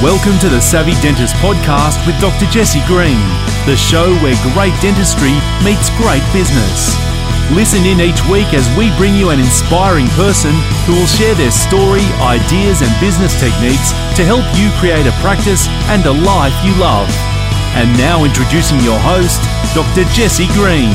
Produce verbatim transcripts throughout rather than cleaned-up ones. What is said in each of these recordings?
Welcome to the Savvy Dentist podcast with Doctor Jesse Green, the show where great dentistry meets great business. Listen in each week as we bring you an inspiring person who will share their story, ideas and business techniques to help you create a practice and a life you love. And now introducing your host, Doctor Jesse Green.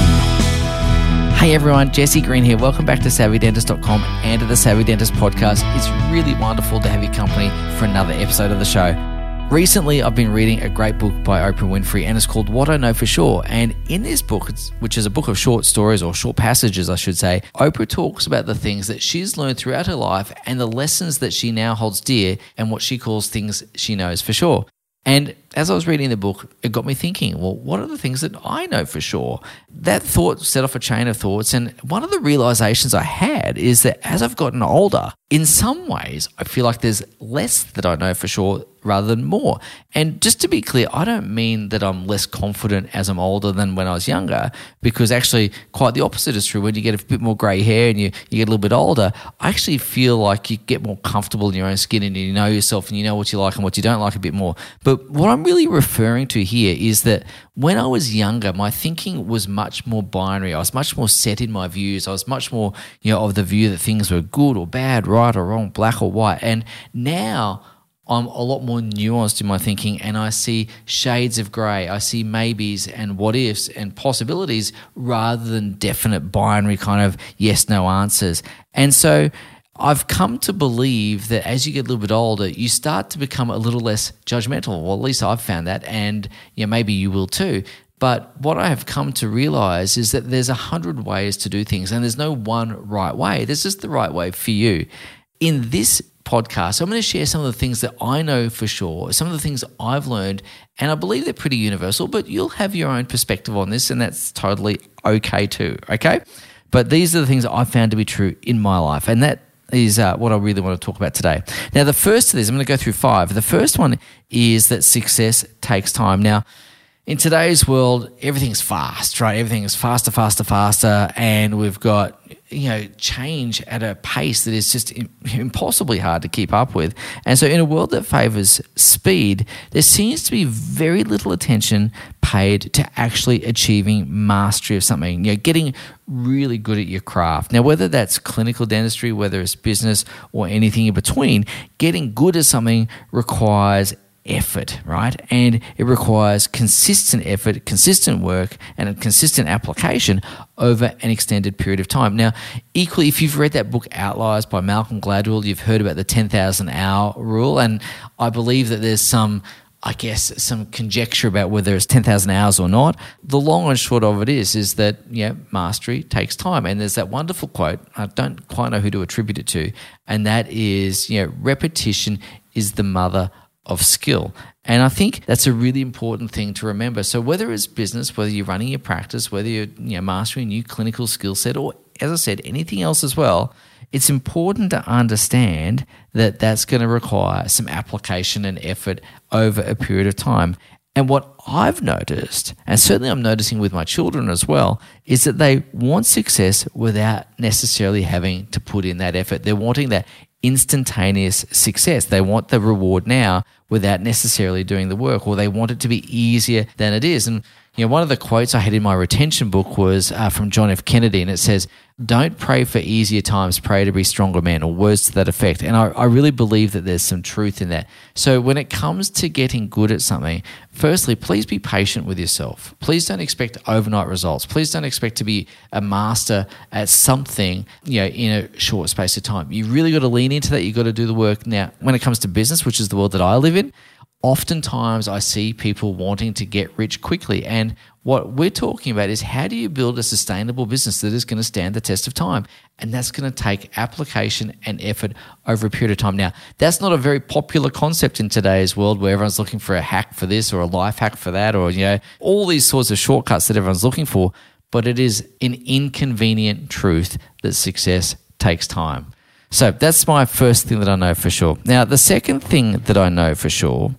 Hey everyone, Jesse Green here. Welcome back to savvy dentist dot com and to the Savvy Dentist podcast. It's really wonderful to have your company for another episode of the show. Recently, I've been reading a great book by Oprah Winfrey, and it's called What I Know For Sure. And in this book, which is a book of short stories or short passages, I should say, Oprah talks about the things that she's learned throughout her life and the lessons that she now holds dear and what she calls things she knows for sure. And as I was reading the book, it got me thinking, well, what are the things that I know for sure? That thought set off a chain of thoughts. And one of the realizations I had is that as I've gotten older, in some ways, I feel like there's less that I know for sure rather than more. And just to be clear, I don't mean that I'm less confident as I'm older than when I was younger, because actually quite the opposite is true. When you get a bit more grey hair and you, you get a little bit older, I actually feel like you get more comfortable in your own skin and you know yourself and you know what you like and what you don't like a bit more. But what I'm really referring to here is that when I was younger, my thinking was much more binary. I was much more set in my views. I was much more, you know, of the view that things were good or bad, right or wrong, black or white. And now I'm a lot more nuanced in my thinking and I see shades of grey. I see maybes and what ifs and possibilities rather than definite binary kind of yes, no answers. And so I've come to believe that as you get a little bit older, you start to become a little less judgmental. Well, at least I've found that, and you know, maybe you will too. But what I have come to realize is that there's a hundred ways to do things, and there's no one right way. There's just the right way for you. In this podcast, I'm going to share some of the things that I know for sure, some of the things I've learned, and I believe they're pretty universal, but you'll have your own perspective on this, and that's totally okay too, okay? But these are the things that I've found to be true in my life, and that is uh, what I really want to talk about today. Now, the first of these, I'm going to go through five. The first one is that success takes time. Now, in today's world, everything's fast, right? Everything is faster, faster, faster, and we've got, you know, change at a pace that is just impossibly hard to keep up with. And so in a world that favors speed, there seems to be very little attention paid to actually achieving mastery of something, you know, getting really good at your craft. Now, whether that's clinical dentistry, whether it's business or anything in between, getting good at something requires effort, right? And it requires consistent effort, consistent work, and a consistent application over an extended period of time. Now, equally, if you've read that book Outliers by Malcolm Gladwell, you've heard about the ten thousand hour rule, and I believe that there's some I guess, some conjecture about whether it's ten thousand hours or not. The long and short of it is, is that, you know, mastery takes time. And there's that wonderful quote, I don't quite know who to attribute it to, and that is, you know, repetition is the mother of skill. And I think that's a really important thing to remember. So whether it's business, whether you're running your practice, whether you're, you know, mastering a new clinical skill set, or, as I said, anything else as well, it's important to understand that that's going to require some application and effort over a period of time. And what I've noticed, and certainly I'm noticing with my children as well, is that they want success without necessarily having to put in that effort. They're wanting that instantaneous success. They want the reward now without necessarily doing the work, or they want it to be easier than it is. And you know, one of the quotes I had in my retention book was uh, from John F. Kennedy, and it says, "Don't pray for easier times, pray to be stronger men," or words to that effect. And I, I really believe that there's some truth in that. So when it comes to getting good at something, firstly, please be patient with yourself. Please don't expect overnight results. Please don't expect to be a master at something, you know, in a short space of time. You really got to lean into that. You got to do the work. Now, when it comes to business, which is the world that I live in, oftentimes I see people wanting to get rich quickly, and what we're talking about is how do you build a sustainable business that is going to stand the test of time? And that's going to take application and effort over a period of time. Now, that's not a very popular concept in today's world where everyone's looking for a hack for this or a life hack for that, or, you know, all these sorts of shortcuts that everyone's looking for, but it is an inconvenient truth that success takes time. So that's my first thing that I know for sure. Now, the second thing that I know for sure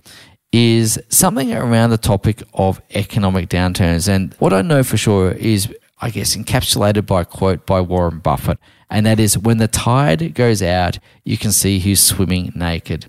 is something around the topic of economic downturns. And what I know for sure is, I guess, encapsulated by a quote by Warren Buffett, and that is, when the tide goes out, you can see who's swimming naked.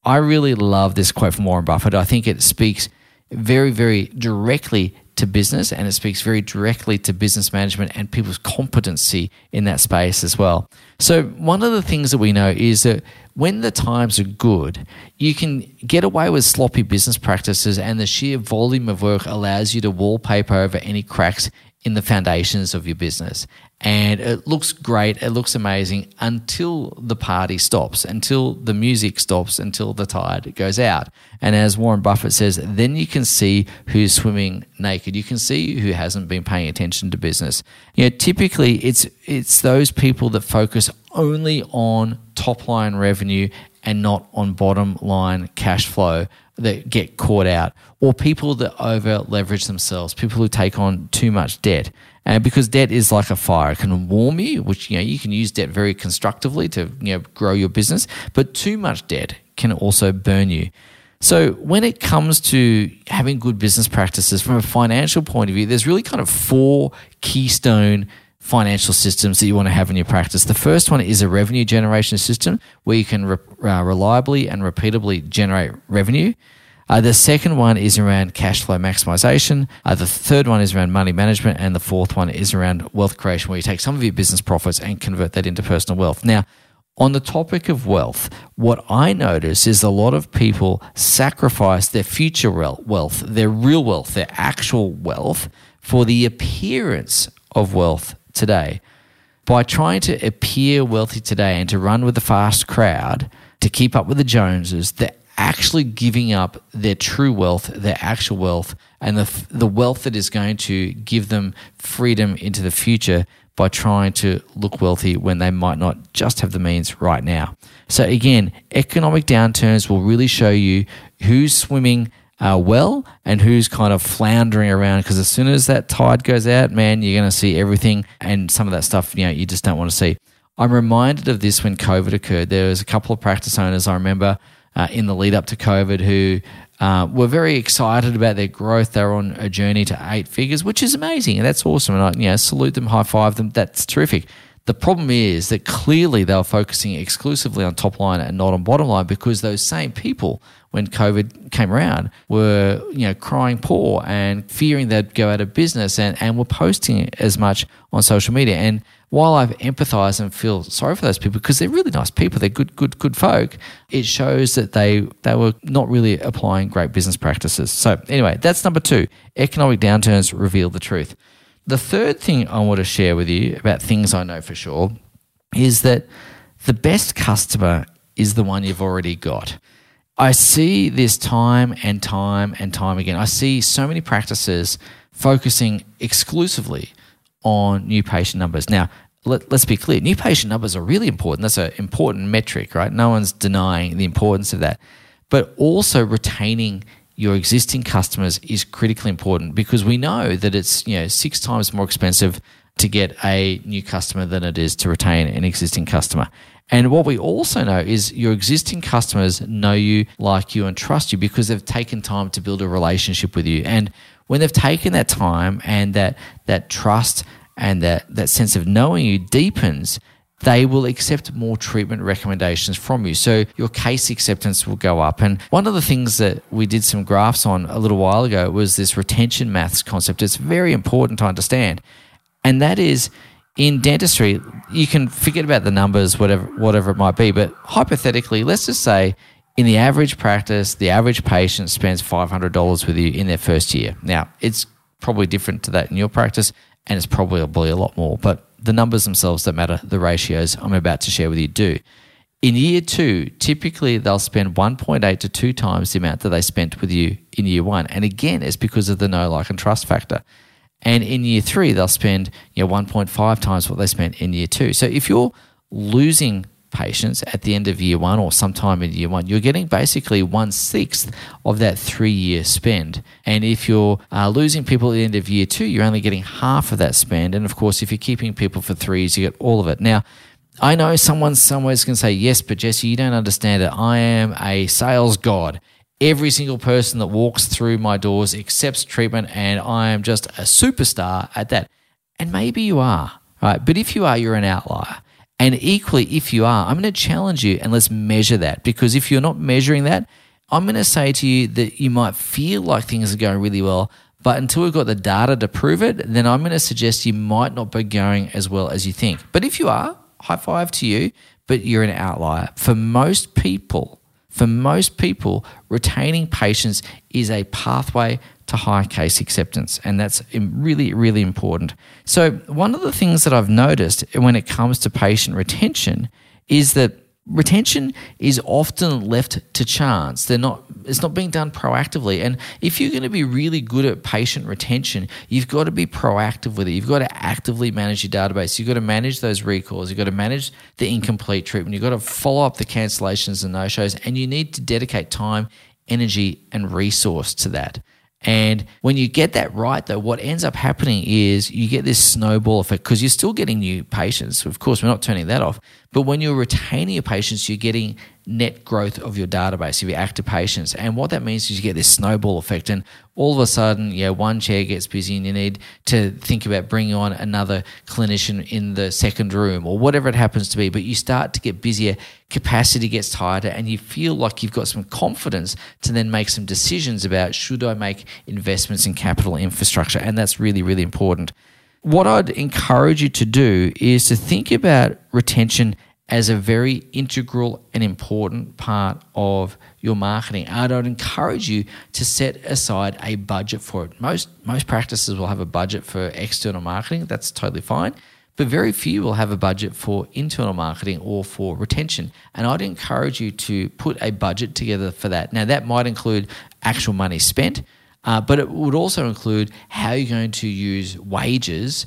I really love this quote from Warren Buffett. I think it speaks very, very directly to business, and it speaks very directly to business management and people's competency in that space as well. So one of the things that we know is that when the times are good, you can get away with sloppy business practices, and the sheer volume of work allows you to wallpaper over any cracks in the foundations of your business. And it looks great, it looks amazing until the party stops, until the music stops, until the tide goes out. And as Warren Buffett says, then you can see who's swimming naked. You can see who hasn't been paying attention to business. You know, typically it's it's those people that focus only on top line revenue and not on bottom line cash flow that get caught out, or people that over leverage themselves, people who take on too much debt. And because debt is like a fire, it can warm you, which, you know, you can use debt very constructively to, you know, grow your business, but too much debt can also burn you. So when it comes to having good business practices from a financial point of view, there's really kind of four keystone financial systems that you want to have in your practice. The first one is a revenue generation system where you can re- uh, reliably and repeatably generate revenue. Uh, the second one is around cash flow maximization. Uh, the third one is around money management. And the fourth one is around wealth creation, where you take some of your business profits and convert that into personal wealth. Now, on the topic of wealth, what I notice is a lot of people sacrifice their future wealth, their real wealth, their actual wealth, for the appearance of wealth today. By trying to appear wealthy today and to run with the fast crowd, to keep up with the Joneses, they're actually giving up their true wealth, their actual wealth, and the the wealth that is going to give them freedom into the future by trying to look wealthy when they might not just have the means right now. So again, economic downturns will really show you who's swimming uh, well and who's kind of floundering around, because as soon as that tide goes out, man, you're going to see everything, and some of that stuff, you know, you just don't want to see. I'm reminded of this when COVID occurred. There was a couple of practice owners I remember Uh, in the lead up to COVID who uh, were very excited about their growth. They were on a journey to eight figures, which is amazing, and that's awesome. And I, you know, salute them, high five them. That's terrific. The problem is that clearly they were focusing exclusively on top line and not on bottom line, because those same people, when COVID came around, were, you know, crying poor and fearing they'd go out of business, and, and were posting as much on social media. And while I've empathized and feel sorry for those people, because they're really nice people, they're good, good, good folk, it shows that they they were not really applying great business practices. So anyway, that's number two. Economic downturns reveal the truth. The third thing I want to share with you about things I know for sure is that the best customer is the one you've already got. I see this time and time and time again. I see so many practices focusing exclusively on new patient numbers. Now, let, let's be clear, new patient numbers are really important. That's an important metric, right? No one's denying the importance of that. But also retaining your existing customers is critically important, because we know that it's, you know, six times more expensive to get a new customer than it is to retain an existing customer. And what we also know is your existing customers know you, like you, and trust you because they've taken time to build a relationship with you. And when they've taken that time and that that trust and that, that sense of knowing you deepens, they will accept more treatment recommendations from you. So your case acceptance will go up. And one of the things that we did some graphs on a little while ago was this retention maths concept. It's very important to understand. And that is, in dentistry, you can forget about the numbers, whatever whatever it might be, but hypothetically, let's just say in the average practice, the average patient spends five hundred dollars with you in their first year. Now, it's probably different to that in your practice, and it's probably a lot more, but the numbers themselves don't matter. The ratios I'm about to share with you do. In year two, typically they'll spend one point eight to two times the amount that they spent with you in year one. And again, it's because of the know, like, and trust factor. And in year three, they'll spend, you know, one point five times what they spent in year two. So if you're losing patients at the end of year one or sometime in year one, you're getting basically one-sixth of that three-year spend. And if you're uh, losing people at the end of year two, you're only getting half of that spend. And of course, if you're keeping people for three years, you get all of it. Now, I know someone somewhere is going to say, yes, but Jesse, you don't understand it. I am a sales god. Every single person that walks through my doors accepts treatment, and I am just a superstar at that. And maybe you are, right? But if you are, you're an outlier. And equally, if you are, I'm going to challenge you and let's measure that, because if you're not measuring that, I'm going to say to you that you might feel like things are going really well, but until we've got the data to prove it, then I'm going to suggest you might not be going as well as you think. But if you are, high five to you, but you're an outlier. For most people, for most people, retaining patients is a pathway to high case acceptance, and that's really, really important. So one of the things that I've noticed when it comes to patient retention is that retention is often left to chance. They're not, it's not being done proactively. And if you're going to be really good at patient retention, you've got to be proactive with it. You've got to actively manage your database. You've got to manage those recalls. You've got to manage the incomplete treatment. You've got to follow up the cancellations and no-shows, and you need to dedicate time, energy, and resource to that. And when you get that right, though, what ends up happening is you get this snowball effect, because you're still getting new patients. Of course, we're not turning that off. But when you're retaining your patients, you're getting net growth of your database, of your active patients. And what that means is you get this snowball effect. And all of a sudden, yeah, one chair gets busy and you need to think about bringing on another clinician in the second room or whatever it happens to be. But you start to get busier, capacity gets tighter, and you feel like you've got some confidence to then make some decisions about, should I make investments in capital infrastructure? And that's really, really important. What I'd encourage you to do is to think about retention as a very integral and important part of your marketing. And I'd encourage you to set aside a budget for it. Most most practices will have a budget for external marketing. That's totally fine. But very few will have a budget for internal marketing or for retention. And I'd encourage you to put a budget together for that. Now, that might include actual money spent, uh, but it would also include how you're going to use wages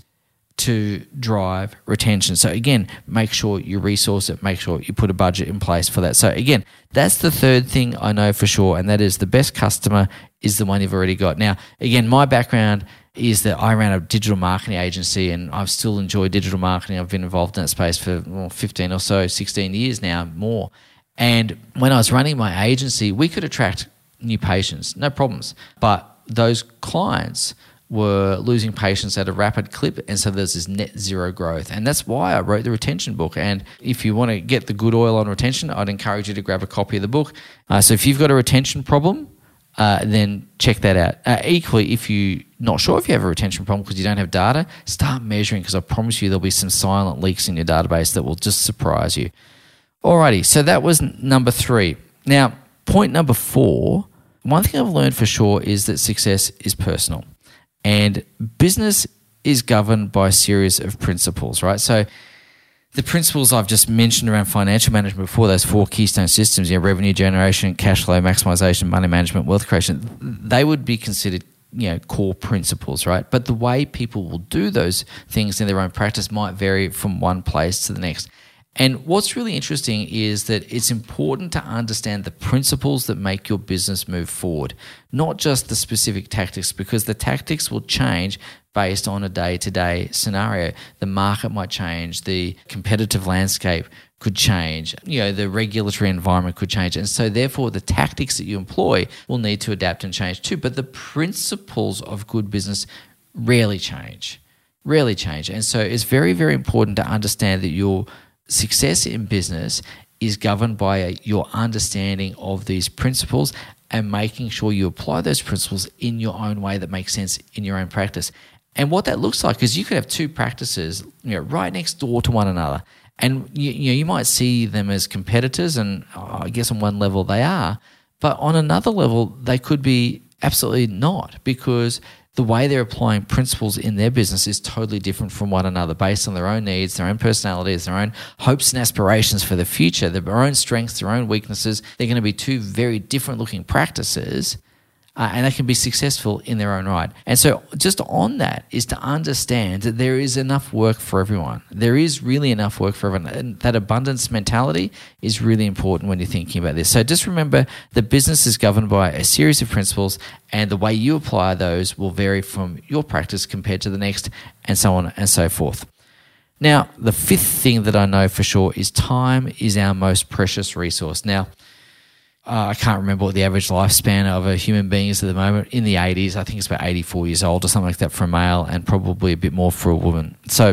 to drive retention. So again, make sure you resource it, make sure you put a budget in place for that. So again, that's the third thing I know for sure, and that is the best customer is the one you've already got. Now, again, my background is that I ran a digital marketing agency, and I've still enjoyed digital marketing. I've been involved in that space for well, fifteen or so, sixteen years now, more. And when I was running my agency, we could attract new patients, no problems. But those clients were losing patients at a rapid clip, and so there's this net zero growth. And that's why I wrote the retention book. And if you want to get the good oil on retention, I'd encourage you to grab a copy of the book. Uh, so if you've got a retention problem, uh, then check that out. Uh, equally, if you're not sure if you have a retention problem because you don't have data, start measuring, because I promise you there'll be some silent leaks in your database that will just surprise you. Alrighty, so that was number three. Now, point number four, one thing I've learned for sure is that success is personal. And business is governed by a series of principles, right? So the principles I've just mentioned around financial management before, those four keystone systems, you know, revenue generation, cash flow maximization, money management, wealth creation, they would be considered, you know, core principles, right? But the way people will do those things in their own practice might vary from one place to the next. And what's really interesting is that it's important to understand the principles that make your business move forward, not just the specific tactics, because the tactics will change based on a day-to-day scenario. The market might change, the competitive landscape could change, you know, the regulatory environment could change. And so therefore the tactics that you employ will need to adapt and change too. But the principles of good business rarely change, rarely change. And so it's very, very important to understand that your success in business is governed by your understanding of these principles and making sure you apply those principles in your own way that makes sense in your own practice. And what that looks like is you could have two practices, you know, right next door to one another. And you, you know, you might see them as competitors, and oh, I guess on one level they are, but on another level they could be absolutely not, because the way they're applying principles in their business is totally different from one another based on their own needs, their own personalities, their own hopes and aspirations for the future, their own strengths, their own weaknesses. They're going to be two very different looking practices, uh, and they can be successful in their own right. And so just on that is to understand that there is enough work for everyone. There is really enough work for everyone. And that abundance mentality is really important when you're thinking about this. So just remember the business is governed by a series of principles, and the way you apply those will vary from your practice compared to the next, and so on and so forth. Now, the fifth thing that I know for sure is time is our most precious resource. Now, Uh, I can't remember what the average lifespan of a human being is at the moment. In the eighties, I think it's about eighty-four years old or something like that for a male, and probably a bit more for a woman. So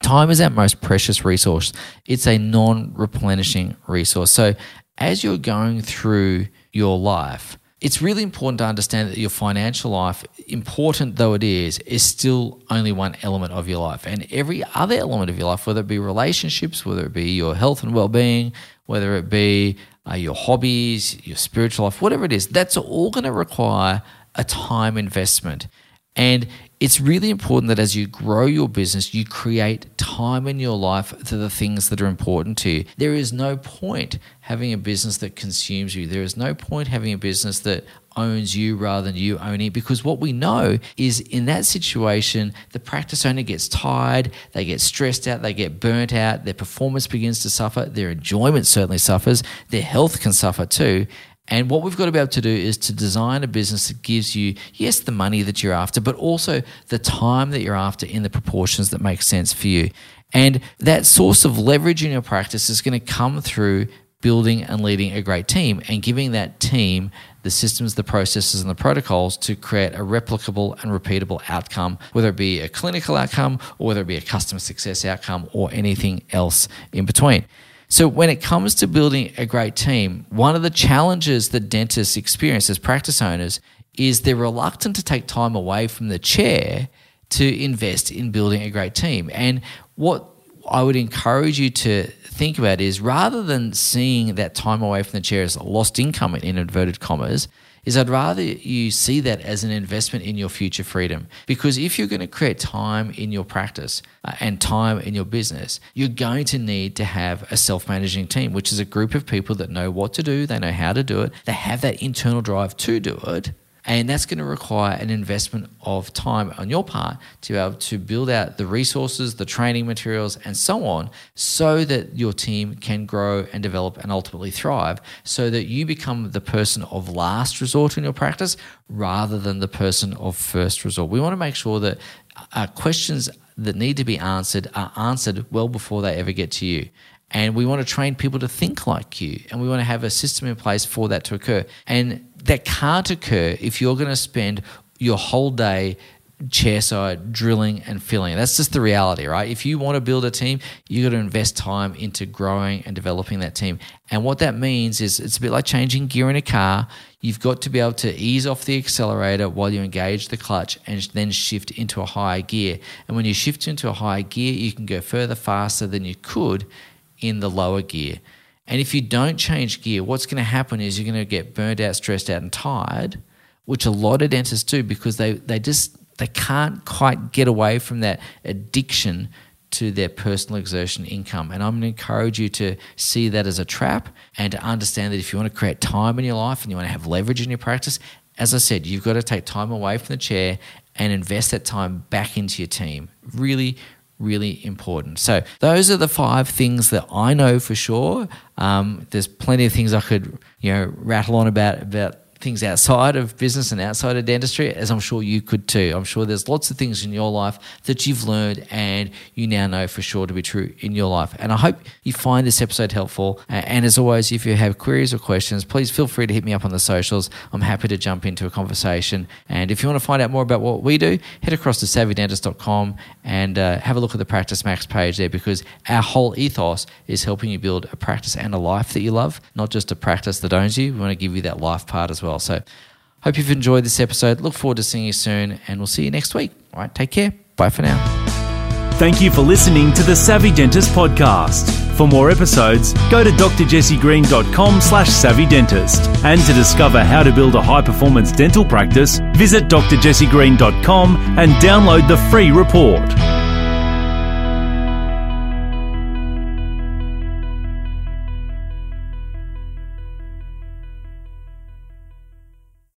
Time is our most precious resource. It's a non-replenishing resource. So as you're going through your life, it's really important to understand that your financial life, important though it is, is still only one element of your life. And every other element of your life, whether it be relationships, whether it be your health and well-being, whether it be uh, your hobbies, your spiritual life, whatever it is, that's all going to require a time investment. And it's really important that as you grow your business, you create time in your life to the things that are important to you. There is no point having a business that consumes you. There is no point having a business that owns you rather than you owning it, because what we know is in that situation, the practice owner gets tired, they get stressed out, they get burnt out, their performance begins to suffer, their enjoyment certainly suffers, their health can suffer too. And what we've got to be able to do is to design a business that gives you, yes, the money that you're after, but also the time that you're after in the proportions that make sense for you. And that source of leverage in your practice is going to come through building and leading a great team and giving that team the systems, the processes, and the protocols to create a replicable and repeatable outcome, whether it be a clinical outcome or whether it be a customer success outcome or anything else in between. So when it comes to building a great team, one of the challenges that dentists experience as practice owners is they're reluctant to take time away from the chair to invest in building a great team. And what I would encourage you to think about is, rather than seeing that time away from the chair as lost income in inverted commas, is I'd rather you see that as an investment in your future freedom. Because if you're going to create time in your practice uh, and time in your business, you're going to need to have a self-managing team, which is a group of people that know what to do, they know how to do it, they have that internal drive to do it. And that's going to require an investment of time on your part to be able to build out the resources, the training materials, and so on, so that your team can grow and develop and ultimately thrive, so that you become the person of last resort in your practice rather than the person of first resort. We want to make sure that uh, questions that need to be answered are answered well before they ever get to you. And we want to train people to think like you, and we want to have a system in place for that to occur. And that can't occur if you're going to spend your whole day chairside drilling and filling. That's just the reality, right? If you want to build a team, you've got to invest time into growing and developing that team. And what that means is it's a bit like changing gear in a car. You've got to be able to ease off the accelerator while you engage the clutch and then shift into a higher gear. And when you shift into a higher gear, you can go further faster than you could in the lower gear. And if you don't change gear, what's going to happen is you're going to get burnt out, stressed out, and tired, which a lot of dentists do because they, they just they can't quite get away from that addiction to their personal exertion income. And I'm going to encourage you to see that as a trap and to understand that if you want to create time in your life and you want to have leverage in your practice, as I said, you've got to take time away from the chair and invest that time back into your team. Really, really important. So those are the five things that I know for sure. Um, there's plenty of things I could, you know, rattle on about about things outside of business and outside of dentistry, as I'm sure you could too. I'm sure there's lots of things in your life that you've learned and you now know for sure to be true in your life. And I hope you find this episode helpful. And as always, if you have queries or questions, please feel free to hit me up on the socials. I'm happy to jump into a conversation. And if you want to find out more about what we do, head across to savvy dentist dot com and uh, have a look at the Practice Max page there, because our whole ethos is helping you build a practice and a life that you love, not just a practice that owns you. We want to give you that life part as well. So hope you've enjoyed this episode. Look forward to seeing you soon, and we'll see you next week. All right, take care. Bye for now. Thank you for listening to the Savvy Dentist podcast. For more episodes, go to d r jesse green dot com slash savvy dentist. And to discover how to build a high-performance dental practice, visit d r jesse green dot com and download the free report.